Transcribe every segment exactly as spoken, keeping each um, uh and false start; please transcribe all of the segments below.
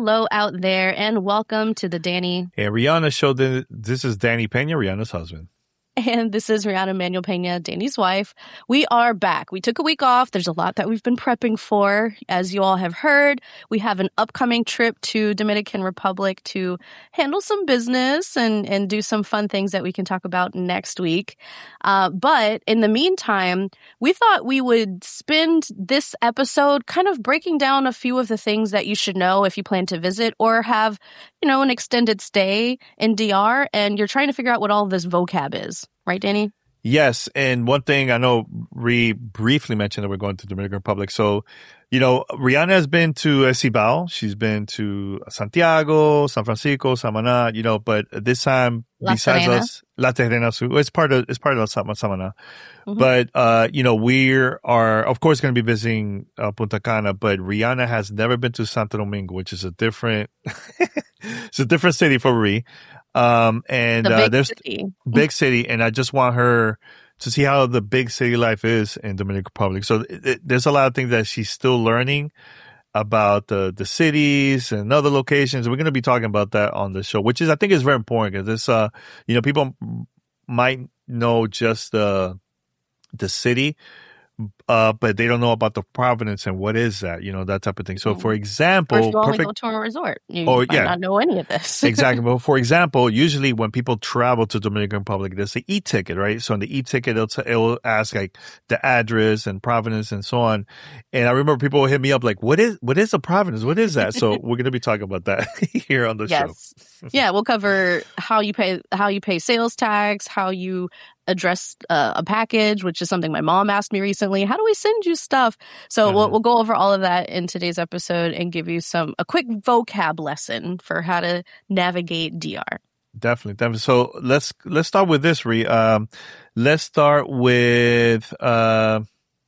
hello out there, and welcome to the Danny and Rihanna show. This is Danny Pena, Rihanna's husband. And this is Rihanna Manuel Pena, Danny's wife. We are back. We took a week off. There's a lot that we've been prepping for. As you all have heard, we have an upcoming trip to Dominican Republic to handle some business and, and do some fun things that we can talk about next week. Uh, but in the meantime, we thought we would spend this episode kind of breaking down a few of the things that you should know if you plan to visit or have, you know, an extended stay in D R and you're trying to figure out what all this vocab is. Right, Danny? Yes. And one thing I know Ree briefly mentioned that we're going to the Dominican Republic. So, you know, Rihanna has been to Cibao. She's been to Santiago, San Francisco, Samaná, you know, but this time, La besides Terrena. us, La Terrena, so it's part of, it's part of Sam- Samaná. Mm-hmm. But, uh, you know, we are, of course, going to be visiting uh, Punta Cana, but Rihanna has never been to Santo Domingo, which is a different, it's a different city for Ree. Um, and, the uh, big there's city. big city. And I just want her to see how the big city life is in Dominican Republic. So it, it, there's a lot of things that she's still learning about the, the cities and other locations. We're going to be talking about that on the show, which is, I think is very important because this, uh, you know, people might know just the, the city, uh, but they don't know about the provenance and what is that, you know, that type of thing. So, for example, First, you only perfect, go to a resort. You Oh, might yeah. not know any of this. exactly. Well, for example, usually when people travel to Dominican Republic, there's the e-ticket, right? So on the e-ticket, it'll, t- it'll ask like the address and provenance and so on. And I remember people would hit me up like, what is, what is the provenance? What is that? So we're going to be talking about that here on the Yes. show. Yeah, we'll cover how you pay how you pay sales tax, how you address uh, a package, which is something my mom asked me recently. How do we send you stuff? So Uh-huh. we'll we'll go over all of that in today's episode and give you some a quick vocab lesson for how to navigate D R. Definitely, definitely. So let's let's start with this, Ree. Um, let's start with uh,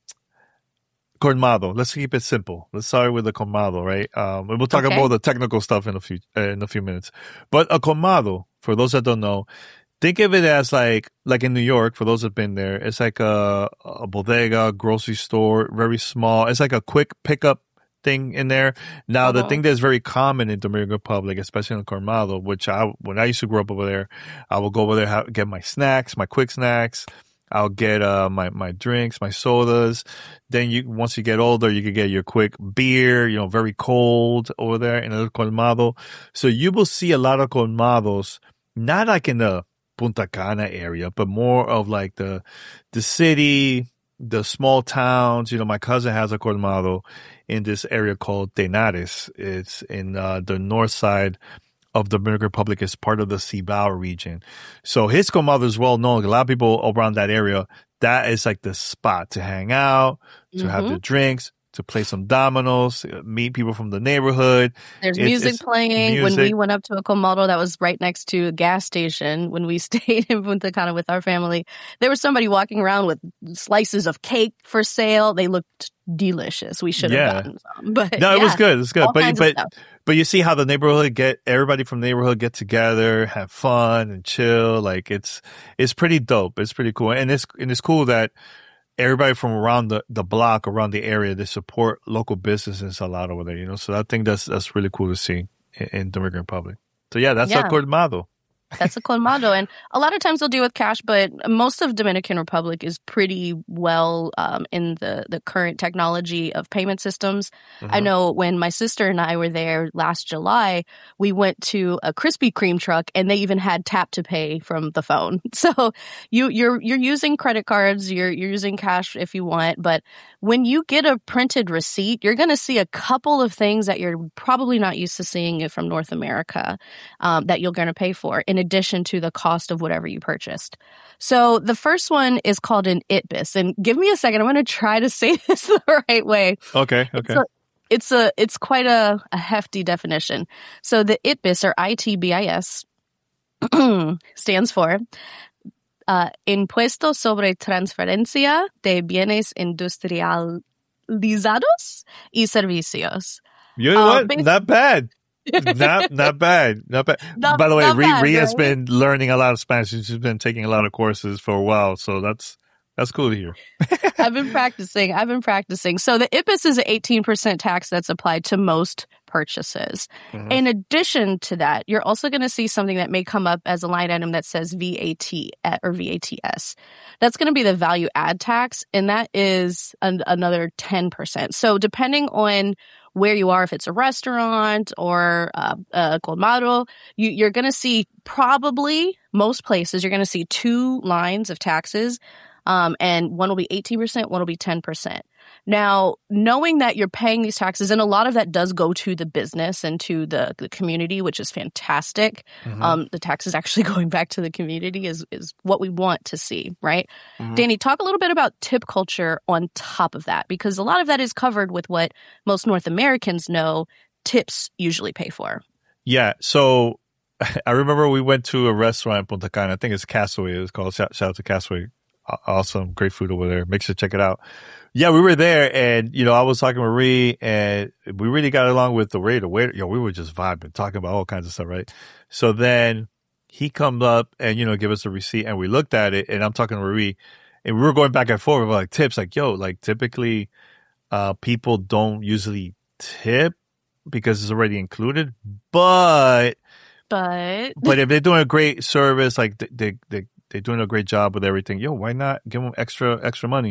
colmado. Let's keep it simple. Let's start with the colmado, right? Um, and we'll talk Okay. about the technical stuff in a few uh, in a few minutes. But a colmado, for those that don't know, think of it as like like in New York. For those that've been there, it's like a, a bodega, grocery store, very small. It's like a quick pickup thing in there. Now, the Uh-huh. thing that's very common in Dominican Republic, especially in Colmado, which I, when I used to grow up over there, I would go over there, have, get my snacks, my quick snacks. I'll get, uh, my, my drinks, my sodas. Then you, once you get older, you can get your quick beer, you know, very cold over there in El Colmado. So you will see a lot of colmados, not like in the Punta Cana area, but more of like the, the city, the small towns. You know, my cousin has a colmado in this area called Tenares. It's in uh, the north side of the Dominican Republic. It's part of the Cibao region. So his colmado is well known. A lot of people around that area, that is like the spot to hang out, to have Mhm. the drinks, to play some dominoes, meet people from the neighborhood. There's It's- music it's playing. When we music. went up to a colmado that was right next to a gas station, when we stayed in Punta Cana with our family, there was somebody walking around with slices of cake for sale. They looked delicious. We should have Yeah. gotten some. But No, it was yeah, good. It was good. all But kinds of but stuff. but you see how the neighborhood get everybody from the neighborhood get together, have fun and chill. Like it's it's pretty dope. It's pretty cool. And it's and it's cool that everybody from around the, the block, around the area, they support local businesses a lot over there, you know. So I think that's that's really cool to see in, in Dominican Republic. So yeah, that's Yeah. a colmado. That's a colmado. And a lot of times they'll deal with cash, but most of Dominican Republic is pretty well um, in the, the current technology of payment systems. I Mhm. know when my sister and I were there last July, we went to a Krispy Kreme truck and they even had tap to pay from the phone. So you, you're you're using credit cards, you're you're using cash if you want, but when you get a printed receipt, you're going to see a couple of things that you're probably not used to seeing from North America um, that you're going to pay for, in addition to the cost of whatever you purchased. So the first one is called an I T B I S. And give me a second. I'm going to try to say this the right way. Okay, okay. So it's a it's quite a, a hefty definition. So the I T B I S, or I T B I S, stands for uh, Impuesto sobre Transferencia de Bienes Industrializados y Servicios. You know Uh, what? basi- Not bad. not not bad. Not bad. Not- By the way, not Ree, bad, Ree has right? been learning a lot of Spanish. She's been taking a lot of courses for a while, so that's That's cool to hear. I've been practicing. I've been practicing. So the I P B I S is an eighteen percent tax that's applied to most purchases. Mm-hmm. In addition to that, you're also going to see something that may come up as a line item that says V A T or V A T S. That's going to be the value add tax, and that is an, another ten percent. So depending on where you are, if it's a restaurant or uh, a colmado, you, you're going to see probably most places, you're going to see two lines of taxes. Um, and one will be eighteen percent, one will be ten percent. Now, knowing that you're paying these taxes, and a lot of that does go to the business and to the, the community, which is fantastic. Mm-hmm. Um, the taxes actually going back to the community is, is what we want to see, right? Mm-hmm. Danny, talk a little bit about tip culture on top of that, because a lot of that is covered with what most North Americans know tips usually pay for. Yeah, so I remember we went to a restaurant in Punta Cana. I think it's Castaway. It was called. Shout, shout out to Castaway. Awesome. Great food over there. Make sure to check it out. Yeah, we were there and, you know, I was talking to Marie and we really got along with the waiter. The waiter, yo, we were just vibing, talking about all kinds of stuff, right? So then he comes up and, you know, give us a receipt and we looked at it and I'm talking to Marie and we were going back and forth about like tips, like, yo, like typically, uh, people don't usually tip because it's already included, but, but, but if they're doing a great service, like they, they, they they're doing a great job with everything. Yo, why not give them extra, extra money?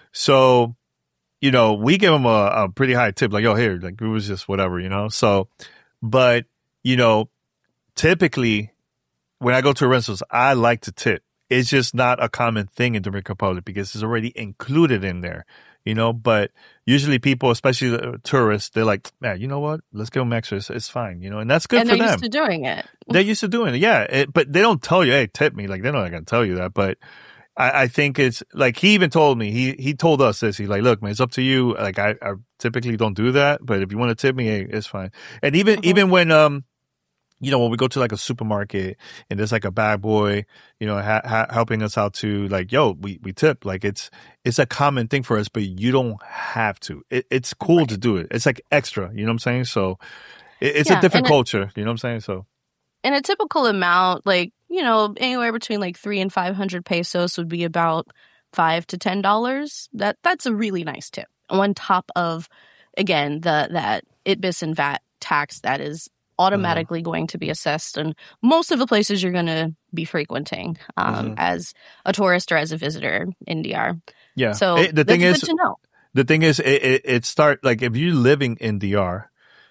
So, you know, we give them a, a pretty high tip. Like, yo, here, like it was just whatever, you know? So, but, you know, typically when I go to restaurants, I like to tip. It's just not a common thing in Dominican Republic because it's already included in there, you know? But usually people, especially the tourists, they're like, man, you know what? Let's give them extra. It's, it's fine, you know? And that's good and for them. And they're used to doing it. They're used to doing it, yeah. It, but they don't tell you, hey, tip me. Like, they're not going to tell you that. But I, I think it's, like, he even told me, he he told us this. He's like, look, man, it's up to you. Like, I, I typically don't do that. But if you want to tip me, hey, it's fine. And even mm-hmm. even when, um, you know, when we go to, like, a supermarket and there's, like, a bag boy, you know, ha- ha- helping us out to, like, yo, we, we tip. Like, it's it's a common thing for us, but you don't have to. It, it's cool right. to do it. It's, like, extra. You know what I'm saying? So it, it's yeah, a different culture. It, you know what I'm saying? So. And a typical amount, like, you know, anywhere between like three and five hundred pesos would be about five to ten dollars. That that's a really nice tip. On top of, again, the that I P B I S and V A T tax that is automatically mm-hmm. going to be assessed in most of the places you're going to be frequenting um, mm-hmm. as a tourist or as a visitor in D R. Yeah. So it, the thing is, good to know. The thing is, it, it, it start like if you're living in D R.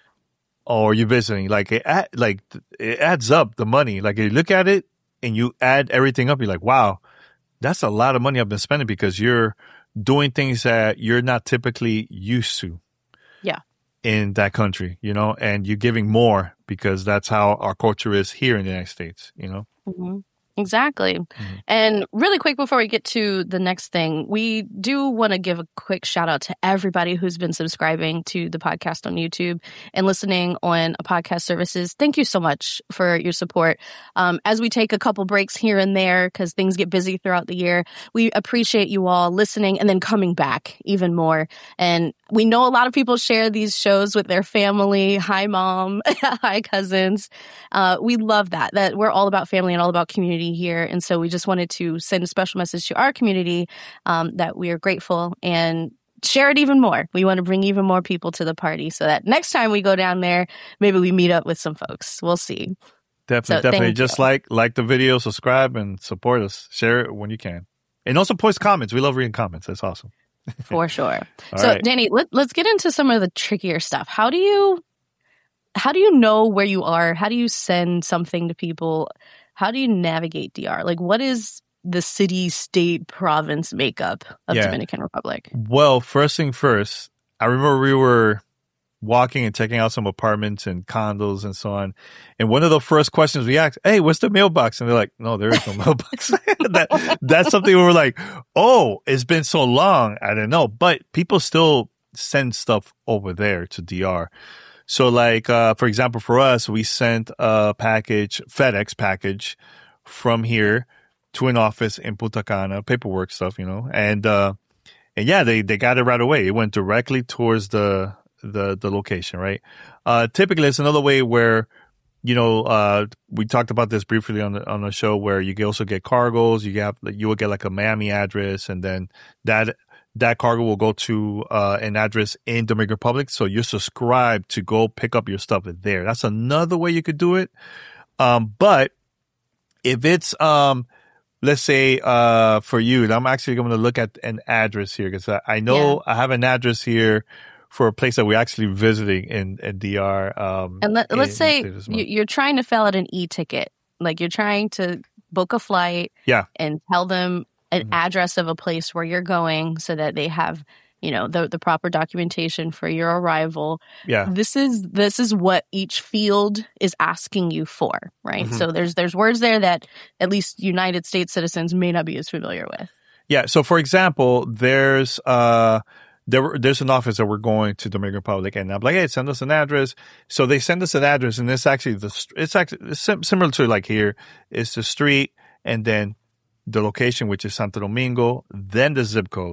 Or you're visiting, like it, add, like it adds up the money. Like you look at it and you add everything up, you're like, wow, that's a lot of money I've been spending because you're doing things that you're not typically used to. Yeah. In that country, you know, and you're giving more because that's how our culture is here in the United States, you know. Mm-hmm. Exactly. Mm-hmm. And really quick before we get to the next thing, we do want to give a quick shout out to everybody who's been subscribing to the podcast on YouTube and listening on podcast services. Thank you so much for your support. Um, as we take a couple breaks here and there because things get busy throughout the year, we appreciate you all listening and then coming back even more. And we know a lot of people share these shows with their family. Hi, mom. Hi, cousins. Uh, we love that, that we're all about family and all about community here. And so we just wanted to send a special message to our community um, that we are grateful and share it even more. We want to bring even more people to the party so that next time we go down there, maybe we meet up with some folks. We'll see. Definitely, so, definitely. Just you. like like the video, subscribe, and support us. Share it when you can. And also post comments. We love reading comments. That's awesome. For sure. So, right. Danny, let, let's get into some of the trickier stuff. How do you how do you know where you are? How do you send something to people? How do you navigate D R? Like, what is the city, state, province makeup of yeah. Dominican Republic? Well, first thing first, I remember we were walking and checking out some apartments and condos and so on. And one of the first questions we asked, hey, what's the mailbox? And they're like, no, there is no mailbox. that, that's something we were like, oh, it's been so long. I don't know. But people still send stuff over there to D R. So like, uh, for example, for us, we sent a package, FedEx package from here to an office in Punta Cana, paperwork stuff, you know, and, uh, and yeah, they, they got it right away. It went directly towards the, the, the location, right? Uh, typically it's another way where you know, uh, we talked about this briefly on the on the show where you can also get cargos. You get you will get like a Miami address, and then that that cargo will go to uh, an address in Dominican Republic. So you're subscribed to go pick up your stuff there. That's another way you could do it. Um, but if it's um, let's say uh, for you, and I'm actually going to look at an address here because I, I know yeah. I have an address here for a place that we're actually visiting in, in D R. Um, and let, let's in, say in you're trying to fill out an e-ticket. Like you're trying to book a flight yeah. and tell them an mm-hmm. address of a place where you're going so that they have, you know, the, the proper documentation for your arrival. Yeah. This is this is what each field is asking you for, right? Mm-hmm. So there's there's words there that at least United States citizens may not be as familiar with. Yeah. So for example, there's uh There, there's an office that we're going to Dominican Republic, and I'm like, hey, send us an address. So they send us an address, and it's actually the, it's actually it's similar to like here. It's the street, and then the location, which is Santo Domingo, then the zip code.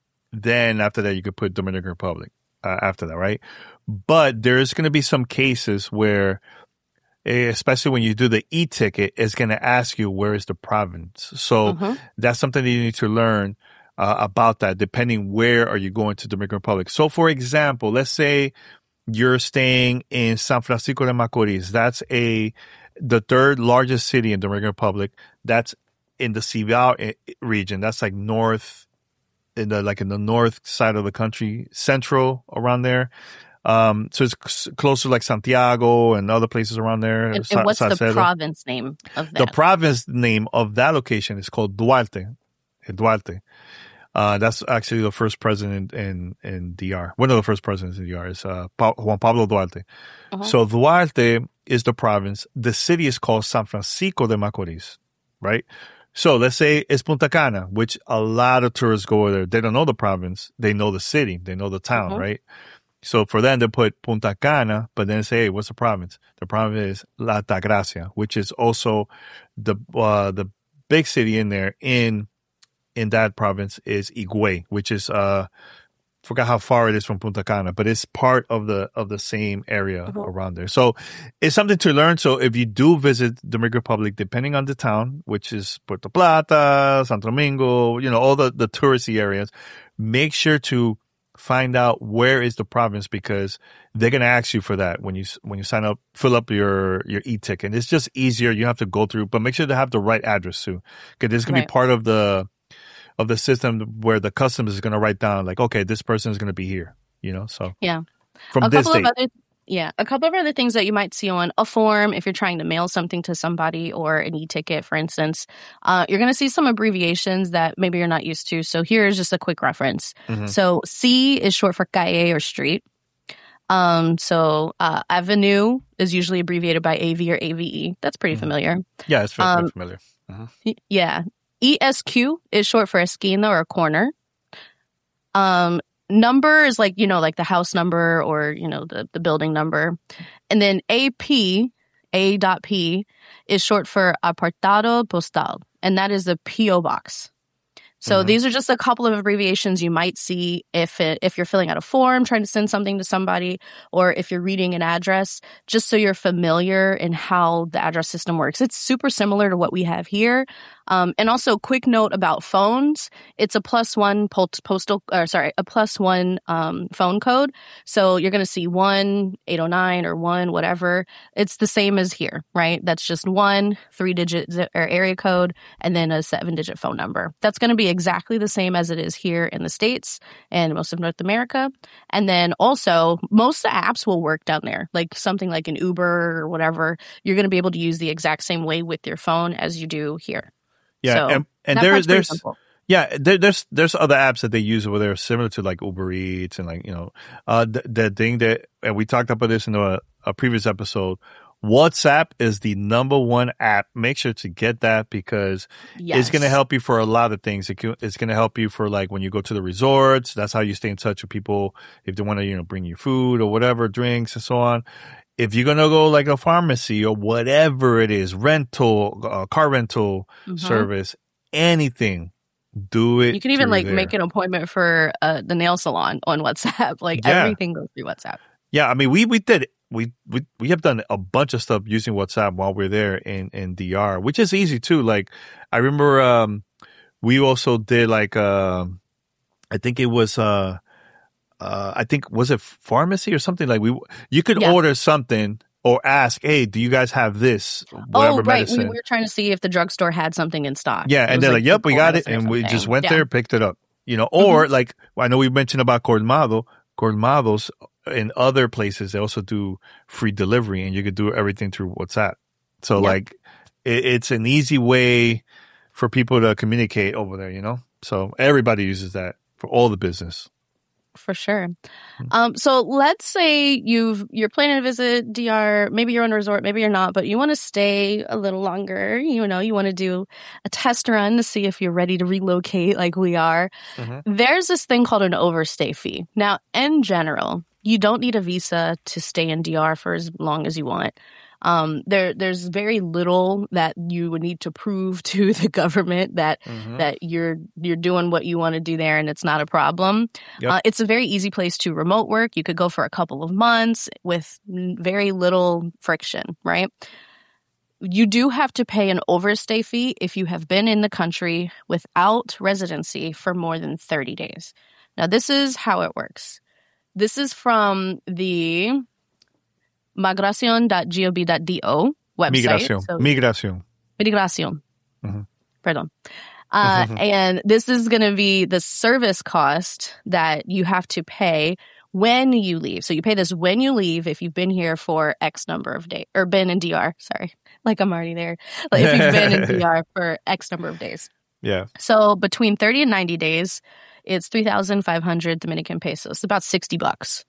Then after that, you could put Dominican Republic uh, after that, right? But there's going to be some cases where, especially when you do the e-ticket, it's going to ask you where is the province. So mm-hmm. that's something that you need to learn. Uh, about that, depending where are you going to Dominican Republic. So, for example, let's say you're staying in San Francisco de Macorís. That's a the third largest city in Dominican Republic. That's in the Cibao region. That's like north, in the like in the north side of the country, central around there. Um, so it's c- close to like Santiago and other places around there. And, and what's Salcedo. The province name of that? The province name of that location is called Duarte. Duarte. Uh, that's actually the first president in, in D R. One of the first presidents in D R is uh, pa- Juan Pablo Duarte. Uh-huh. So Duarte is the province. The city is called San Francisco de Macorís, right? So let's say it's Punta Cana, which a lot of tourists go there. They don't know the province. They know the city. They know the town, uh-huh. right? So for them, they put Punta Cana, but then say, hey, what's the province? The province is La Altagracia, which is also the uh, the big city in there in in that province is Higüey, which is uh forgot how far it is from Punta Cana, but it's part of the of the same area mm-hmm. around there. So it's something to learn. So if you do visit the Dominican Republic, depending on the town, which is Puerto Plata, Santo Domingo, you know, all the, the touristy areas, make sure to find out where is the province, because they're going to ask you for that when you when you sign up, fill up your your e-ticket. And it's just easier. You have to go through, but make sure to have the right address too, because this is going right. to be part of the of the system where the customs is going to write down like, okay, this person is going to be here, you know? So yeah, from a this couple date. Of other, yeah. A couple of other things that you might see on a form, if you're trying to mail something to somebody or an e-ticket, for instance, uh, you're going to see some abbreviations that maybe you're not used to. So here's just a quick reference. Mm-hmm. So C is short for calle or street. Um, so uh, avenue is usually abbreviated by A V or A V E. That's pretty mm-hmm. familiar. Yeah, it's very um, familiar. Uh-huh. Yeah. E S Q is short for esquina or corner. Um, number is like, you know, like the house number or, you know, the, the building number. And then A P, A.P is short for apartado postal. And that is the P O box. So mm-hmm. these are just a couple of abbreviations you might see if it, if you're filling out a form, trying to send something to somebody, or if you're reading an address, just so you're familiar in how the address system works. It's super similar to what we have here. Um, and also, quick note about phones. It's a plus one post- postal, or sorry, a plus one um, phone code. So you're going to see one eight oh nine or one whatever. It's the same as here, right? That's just one three-digit zip, or area code, and then a seven-digit phone number. That's going to be exactly the same as it is here in the States and most of North America. And then also, most of the apps will work down there, like something like an Uber or whatever. You're going to be able to use the exact same way with your phone as you do here. Yeah, so and, and there, there's yeah, there, there's there's other apps that they use over there similar to like Uber Eats and like, you know, uh, the, the thing that, and we talked about this in a, a previous episode. WhatsApp is the number one app. Make sure to get that, because yes. it's going to help you for a lot of things. It can, it's going to help you for like when you go to the resorts. That's how you stay in touch with people if they want to, you know, bring you food or whatever, drinks and so on. If you're going to go like a pharmacy or whatever it is, rental, uh, car rental mm-hmm. service, anything, do it. You can even like there. make an appointment for uh, the nail salon on WhatsApp. Like yeah. everything goes through WhatsApp. Yeah, I mean, we we did we we we have done a bunch of stuff using WhatsApp while we're there in in D R, which is easy too. Like I remember, um, we also did like uh, I think it was uh, uh, I think was it pharmacy or something like we you could Yeah. order something or ask, hey, do you guys have this whatever Oh, right. medicine? We were trying to see if the drugstore had something in stock. Yeah, It and was they're like, "Yep, we local got it," medicine or and we something. just went Yeah. there, picked it up. You know, or like I know we mentioned about Colmado, Colmados in other places they also do free delivery, and you could do everything through WhatsApp. So Yep. like, it, it's an easy way for people to communicate over there. You know, so everybody uses that for all the business. For sure. Um, so let's say you've you're planning to visit D R. Maybe you're on a resort, maybe you're not, but you want to stay a little longer. You know, you want to do a test run to see if you're ready to relocate, like we are. Mm-hmm. There's this thing called an overstay fee. Now, in general, you don't need a visa to stay in D R for as long as you want. Um, there, there's very little that you would need to prove to the government that Mm-hmm. that you're you're doing what you want to do there, and it's not a problem. Yep. Uh, it's a very easy place to remote work. You could go for a couple of months with very little friction, right? You do have to pay an overstay fee if you have been in the country without residency for more than thirty days. Now, this is how it works. This is from the migracion dot gov dot do website. Migración, So, migración. migración. Mhm. Pardon. Uh, and this is going to be the service cost that you have to pay when you leave. So you pay this when you leave if you've been here for X number of days, or been in D R, sorry. Like I'm already there. Like if you've been in D R for X number of days. Yeah. So between thirty and ninety days, it's three thousand five hundred Dominican pesos, about sixty bucks.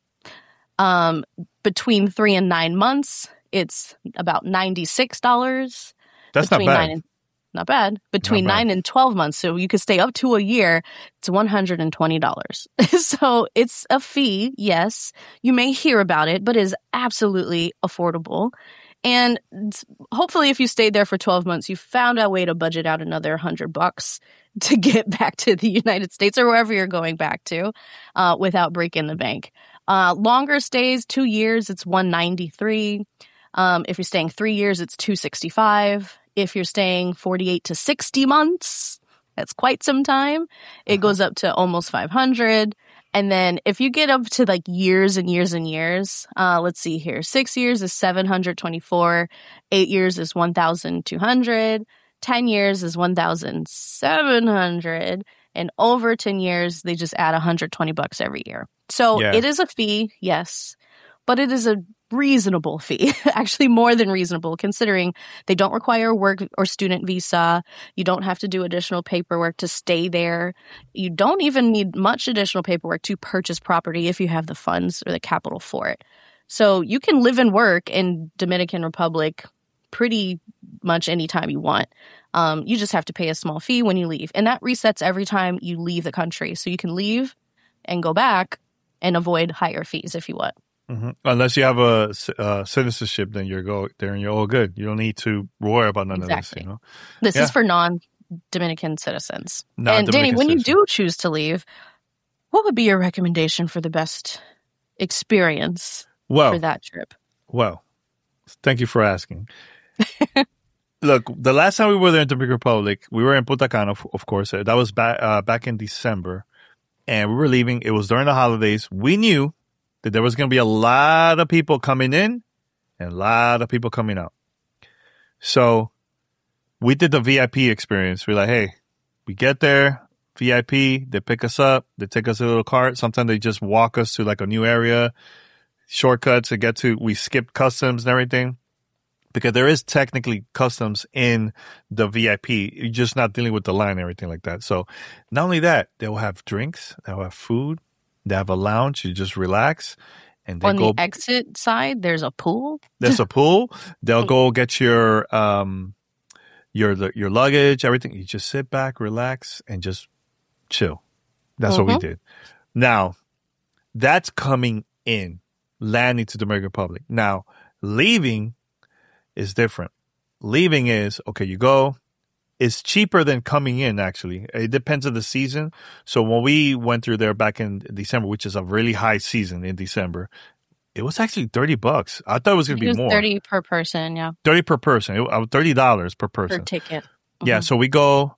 Um, between three and nine months, it's about ninety-six dollars. That's not Between bad. nine and not bad. Between Not bad. nine and twelve months, so you could stay up to a year, it's one hundred twenty dollars. So it's a fee, yes. You may hear about it, but it is absolutely affordable. And it's- hopefully if you stayed there for twelve months, you found a way to budget out another one hundred bucks to get back to the United States or wherever you're going back to uh, without breaking the bank. Uh, longer stays, two years, it's one ninety-three. Um, if you're staying three years, it's two sixty-five. If you're staying forty-eight to sixty months, that's quite some time. It Uh-huh. goes up to almost five hundred. And then if you get up to like years and years and years, uh, let's see here. Six years is seven hundred twenty-four. Eight years is one thousand two hundred. Ten years is one thousand seven hundred. And over ten years, they just add one hundred twenty bucks every year. So Yeah. it is a fee, yes, but it is a reasonable fee, actually more than reasonable, considering they don't require a work or student visa. You don't have to do additional paperwork to stay there. You don't even need much additional paperwork to purchase property if you have the funds or the capital for it. So you can live and work in Dominican Republic pretty much anytime you want. Um, you just have to pay a small fee when you leave. And that resets every time you leave the country. So you can leave and go back and avoid higher fees if you want. hmm Unless you have a c- uh, citizenship, then you're go there and you're all good. You don't need to worry about none of this. Exactly. You know. This Yeah. is for non-Dominican citizens. And Non-Dominican Danny, when you citizen. do choose to leave, what would be your recommendation for the best experience Well, for that trip? well, thank you for asking. Look, the last time we were there in Dominican Republic, we were in Punta Cana, of, of course. That was back uh, back in December, and we were leaving. It was during the holidays. We knew that there was going to be a lot of people coming in and a lot of people coming out. So we did the V I P experience. We're like, hey, we get there, V I P, they pick us up, they take us a little cart. Sometimes they just walk us to like a new area, shortcuts to get to, we skip customs and everything. Because there is technically customs in the V I P. You're just not dealing with the line and everything like that. So not only that, they will have drinks, they will have food, they have a lounge, you just relax. And they On go the exit side, there's a pool. there's a pool. They'll go get your um your your luggage, everything. You just sit back, relax, and just chill. That's what we Mhm. did. Now, that's coming in, landing to the Dominican Republic. Now, leaving is different. Leaving is, okay, you go. It's cheaper than coming in, actually. It depends on the season. So when we went through there back in December, which is a really high season in December, It was actually thirty bucks. I thought it was going to be was more. thirty per person, yeah. thirty per person. It, uh, thirty dollars per person. Per ticket. Mm-hmm. Yeah, so we go,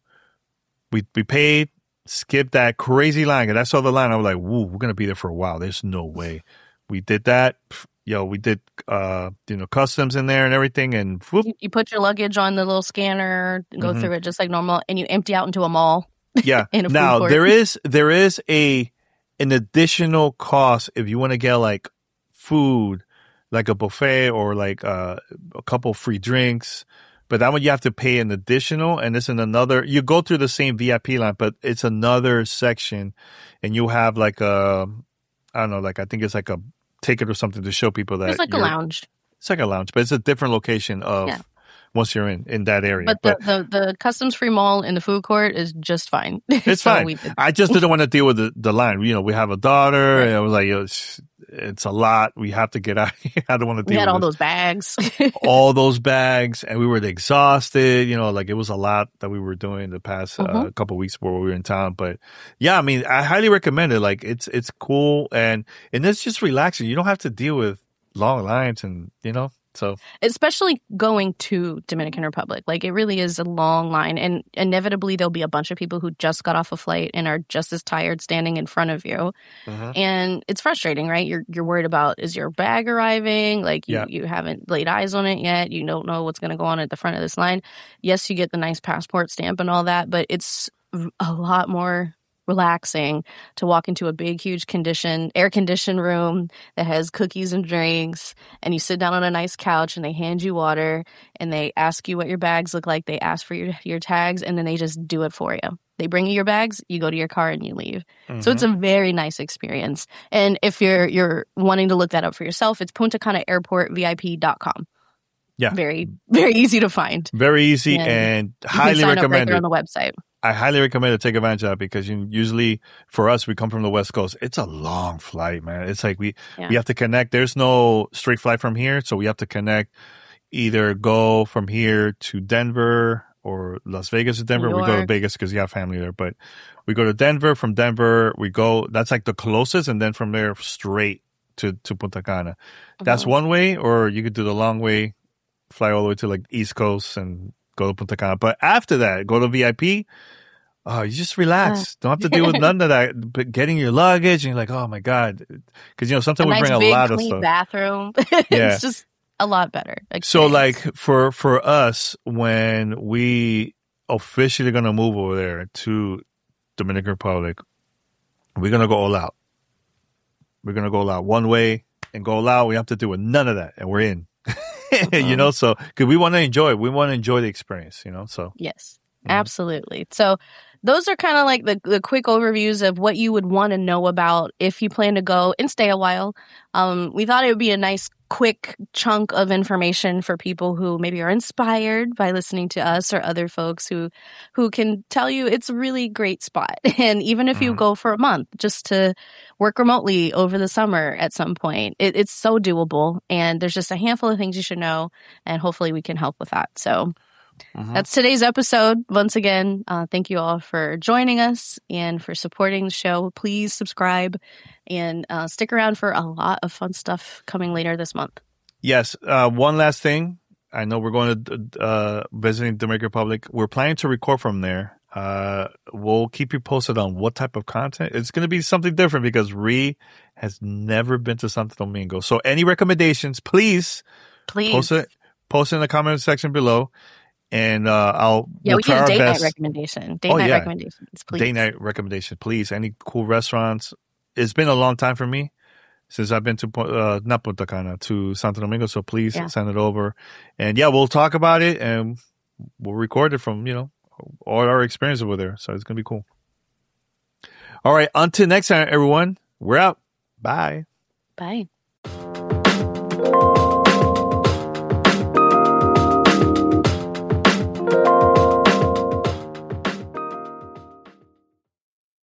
we we paid, skipped that crazy line. And I saw the line. I was like, woo, we're going to be there for a while. There's no way. We did that. Yo, we did, uh, you know, customs in there and everything. And whoop. You, you put your luggage on the little scanner, go mm-hmm. through it just like normal, and you empty out into a mall. Yeah. in a now, food court. there is there is a an additional cost if you want to get like food, like a buffet or like uh, a couple free drinks. But that one you have to pay an additional, and it's in another. You go through the same V I P line, but it's another section, and you have like a, I don't know, like I think it's like a ticket or something to show people that it's like a lounge. It's like a lounge, but it's a different location of yeah. once you're in in that area. But, but the, the the customs free mall in the food court is just fine. It's so fine. I just didn't want to deal with the, the line. You know, we have a daughter, right. and I was like, it's, it's a lot. We have to get out. I don't want to deal. We had with all this. those bags, all those bags, and we were exhausted. You know, like it was a lot that we were doing the past mm-hmm. uh, couple of weeks before we were in town. But yeah, I mean, I highly recommend it. Like it's it's cool and and it's just relaxing. You don't have to deal with long lines and you know. So, especially going to Dominican Republic, like it really is a long line, and inevitably there'll be a bunch of people who just got off a flight and are just as tired standing in front of you, uh-huh. and it's frustrating, right? You're you're worried about is your bag arriving? Like you, yeah. you haven't laid eyes on it yet. You don't know what's going to go on at the front of this line. Yes, you get the nice passport stamp and all that, but it's a lot more relaxing to walk into a big, huge condition, air-conditioned room that has cookies and drinks, and you sit down on a nice couch, and they hand you water, and they ask you what your bags look like. They ask for your, your tags, and then they just do it for you. They bring you your bags, you go to your car, and you leave. Mm-hmm. So it's a very nice experience. And if you're you're wanting to look that up for yourself, it's Punta Cana Airport V I P dot com. Yeah. Very, very easy to find. Very easy and, and highly recommended. Up right there on the website. I highly recommend to take advantage of that because you usually, for us, we come from the West Coast. It's a long flight, man. It's like we, yeah. we have to connect. There's no straight flight from here. So we have to connect, either go from here to Denver or Las Vegas to Denver. We go to Vegas because you have family there. But we go to Denver. From Denver, we go, that's like the closest. And then from there, straight to, to Punta Cana. Mm-hmm. That's one way, or you could do the long way, fly all the way to like East Coast and go to Punta Cana. But after that, go to V I P. Oh, you just relax. Don't have to deal with none of that. But getting your luggage and you're like, oh my God. Because, you know, sometimes a we nice bring big, a lot clean of stuff. bathroom. Yeah. It's just a lot better. Experience. So like for, for us, when we officially going to move over there to Dominican Republic, we're going to go all out. We're going to go all out one way and go all out. We have to do with none of that. And we're in. Uh-huh. You know, so because we want to enjoy it. We want to enjoy the experience, you know, so. Yes, mm-hmm. absolutely. So those are kind of like the, the quick overviews of what you would want to know about if you plan to go and stay a while. Um, we thought it would be a nice, quick chunk of information for people who maybe are inspired by listening to us or other folks who who can tell you it's a really great spot. And even if mm-hmm. you go for a month just to work remotely over the summer at some point, it, it's so doable. And there's just a handful of things you should know, and hopefully we can help with that. So mm-hmm. that's today's episode. Once again, uh, thank you all for joining us and for supporting the show. Please subscribe and uh, stick around for a lot of fun stuff coming later this month. Yes. Uh, one last thing. I know we're going to uh, visiting Dominican Republic. We're planning to record from there. Uh, we'll keep you posted on what type of content. It's going to be something different because Ree has never been to Santo Domingo. So any recommendations, please, please post it, post it in the comment section below. And uh, I'll yeah, we'll we try need a our date best. night recommendation. Date oh, night yeah. recommendations, please. Date night recommendations, please. Any cool restaurants? It's been a long time for me since I've been to uh, not Punta Cana, to Santo Domingo. So please yeah. send it over, and yeah, we'll talk about it and we'll record it from you know all our experiences over there. So it's gonna be cool. All right, until next time, everyone. We're out. Bye. Bye.